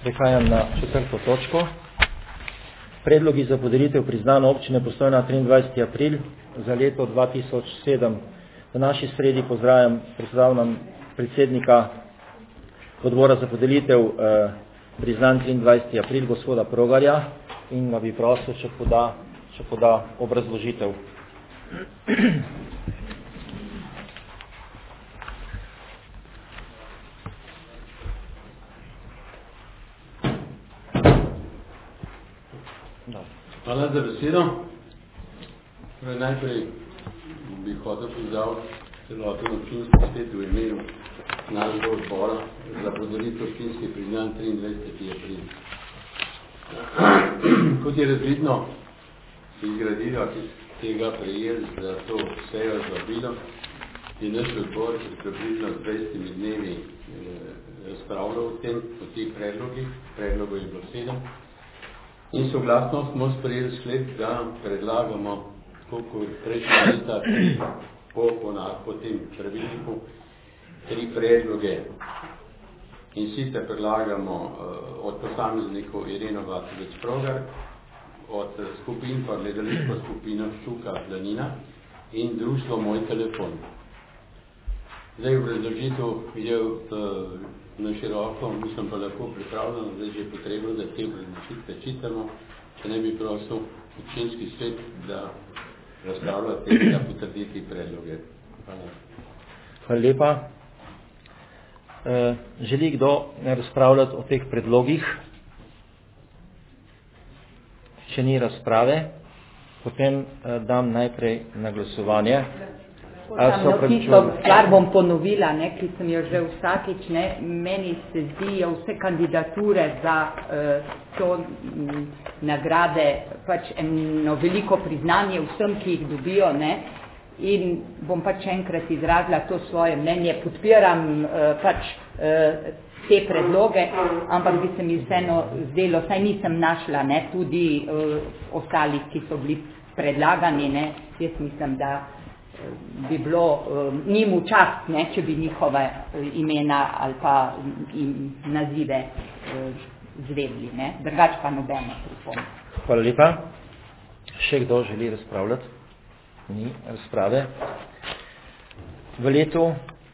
Prehajam na 4. točko. Predlogi za podelitev priznanja občine Postojna 23. april za leto 2007. V naši sredi pozdravljam predsednika odbora za podelitev priznanj 23. april, gospoda Progarja, in ga bi prosil, če poda obrazložitev. Hvala za besedo. Najprej bi hotel pozdraviti celoten občinski svet v imenu našega odbora za podelitev občinskih priznanj 23. april. Kot je razvidno iz gradiva, ki tega prejeli za to sejo z vabilom, je naš odbor približno 20 dnevi razpravljal o tem, o teh predlogih. Predlogov je bilo 7. In soglasno smo sprejeli sklep, da predlagamo, koliko prejšnja leta po tem pravilniku, 3 predloge. In sicer predlagamo od posameznikov Ireno Vatovec Progar, od skupin pa gledališko skupino Ščuka Planina in društvo Moj telefon. Zdaj obrazložitev je na široko, mislim pa lahko pripravljeno, zdaj že je potrebno, da te obrazložitve čitamo, če ne bi prosil občinski svet, da razpravljate in da potrditi predloge. Hvala. Hvala lepa. Želi kdo razpravljati o teh predlogih? Če ni razprave, potem dam najprej na glasovanje. Tisto stvar bom ponovila, ki sem jo že vsakič, meni se zdijo vse kandidature za to nagrade pač eno veliko priznanje vsem, ki jih dobijo, in bom pač enkrat izrazila to svoje mnenje, podpiram te predloge, ampak bi se mi vseeno zdelo, saj nisem našla tudi ostalih, ki so bili predlagani, jaz mislim, da bi bilo njim v čast, če bi njihova imena ali pa nazive zvedli, drugače pa nobene pripombe. Hvala lepa. Še kdo želi razpravljati? Ni razprave. V letu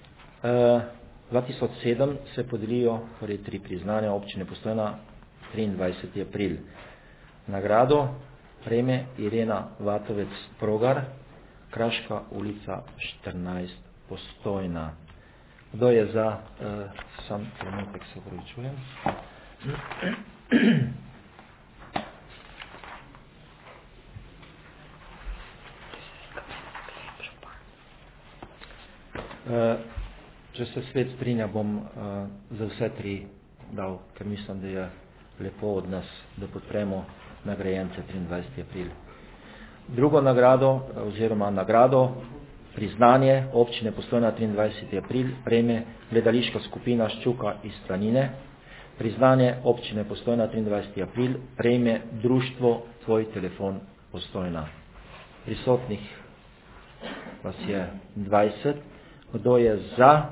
2007 se podelijo 3 priznanja občine Postojna 23. april. Nagrado prejme Irena Vatovec Progar, Kraška ulica 14, Postojna. Kdo je za? Sam trenutek se opravičujem. Če se svet strinja, bom za vse 3 dal, ker mislim, da je lepo od nas, da podpremo nagrajence 23. april. Drugo nagrado, oziroma nagrado, priznanje občine Postojna 23. april prejme gledališka skupina Ščuka iz Planine. Priznanje občine Postojna 23. april prejme društvo Tvoj telefon Postojna. Prisotnih vas je 20. Kdo je za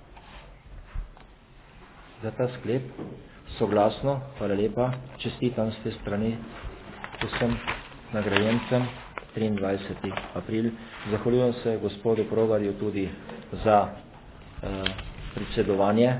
ta sklep? Soglasno, hvala lepa. Čestitam z te strani vsem nagrajencem 23. april. Zahvaljujem se gospodu Progarju tudi za predsedovanje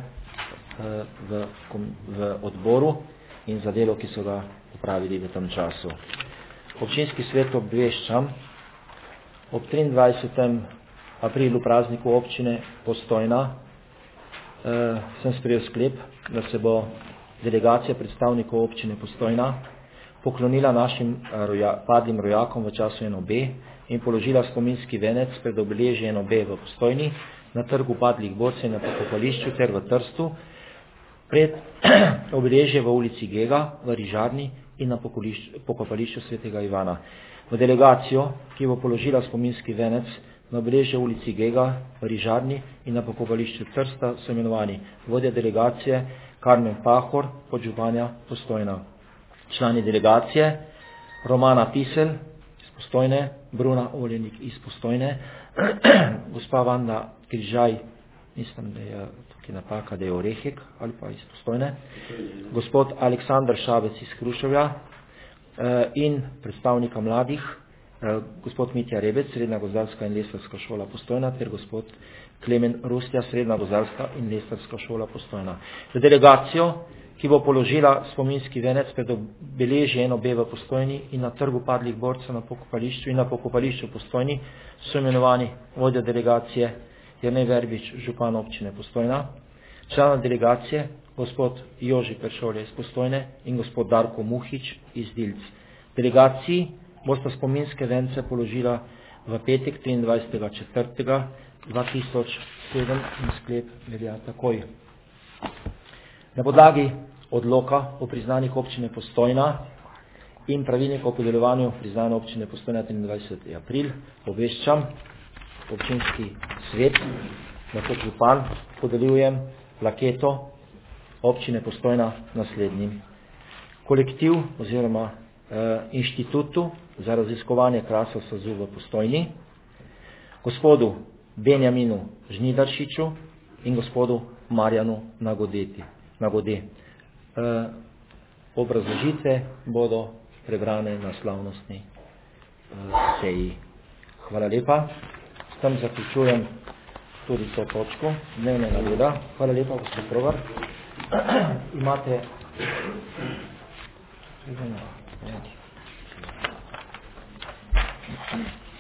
v odboru in za delo, ki so ga opravili v tem času. Občinski svet obveščam, ob 23. aprilu prazniku občine Postojna sem sprejel sklep, da se bo delegacija predstavnikov občine Postojna poklonila našim padlim rojakom v času NOB in položila spominski venec pred obeležje NOB v Postojni, na trgu padlih borcev na pokopališču ter v Trstu, pred obeležje v ulici Gega v Rižarni in na pokopališču svetega Ivana. V delegacijo, ki bo položila spominski venec na obeležje v ulici Gega v Rižarni in na pokopališču Trsta, so imenovani vodja delegacije Karmen Pahor, podžupanja Postojna. Člani delegacije Romana Pisel iz Postojne, Bruna Oljenik iz Postojne, gospa Vanda Križaj, mislim, da je tukaj ki napaka, da je Orehek ali pa iz Postojne, gospod Aleksandar Šabec iz Hruševja in predstavnika mladih, gospod Mitja Rebec, Srednja gozdarska in lesarska šola Postojna, ter gospod Klemen Rustja, Srednja gozdarska in lesarska šola Postojna. Za delegacijo, ki bo položila spominski venec pred obeležje NOB v Postojni in na trgu padlih borcev na pokopališču in na pokopališču Postojni, so imenovani vodja delegacije Jernej Verbič, župan občine Postojna, člana delegacije gospod Joži Peršolje iz Postojne in gospod Darko Muhič iz Dilc. Delegaciji bosta spominske vence položila v petek 23.4.2007 in sklep velja takoj. Na podlagi odloka o priznanjih občine Postojna in pravilnik o podeljevanju priznanja občine Postojna 23. april obveščam občinski svet, da kot župan podeljujem plaketo občine Postojna naslednjim kolektiv oziroma inštitutu za raziskovanje krasov sazu v Postojni, gospodu Benjaminu Žnidaršiču in gospodu Marjanu Nagode. Obrazložitve bodo prebrane na slavnostni seji. Hvala lepa. S tem zaključujem tudi to točko dnevnega reda. Hvala lepa, gospod Provar. Imate... Thank you.